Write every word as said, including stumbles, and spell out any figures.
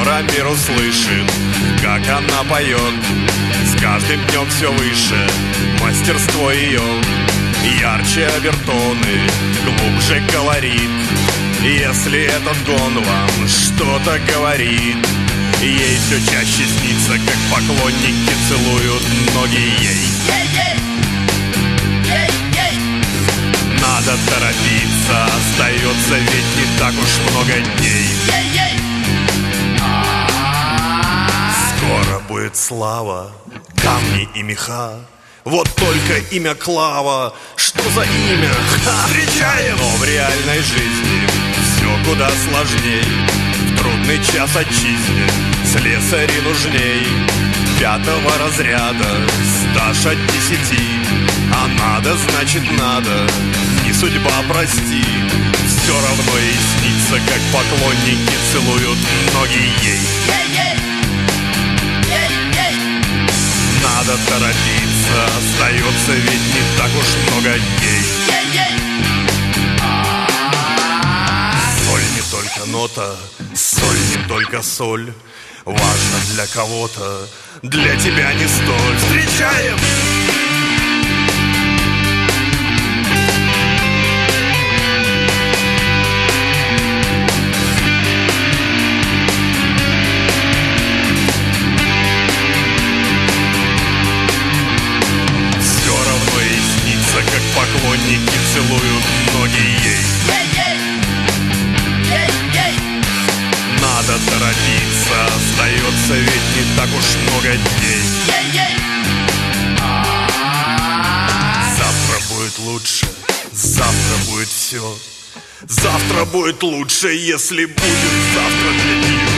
Скоро мир услышит, как она поет. С каждым днем все выше мастерство ее. Ярче обертоны, глубже колорит. Если этот гон вам что-то говорит, ей все чаще снится, как поклонники целуют ноги ей. Надо торопиться, остается ведь не так уж много дней. Скоро будет слава, камни и меха. Вот только имя Клава, что за имя? Ха! Встречаем! Но в реальной жизни все куда сложней. В трудный час отчизне слесари нужней. Пятого разряда, стаж от десяти. А надо, значит надо, не судьба, прости. Все равно ей снится, как поклонники целуют ноги ей. Надо торопиться, остается ведь не так уж много дней. Соль не только нота, соль не только соль. Важно для кого-то, для тебя не столь. Встречаем! Как поклонники целуют ноги ей. Надо торопиться, остается ведь не так уж много дней. Завтра будет лучше, завтра будет все. Завтра будет лучше, если будет завтра для нее.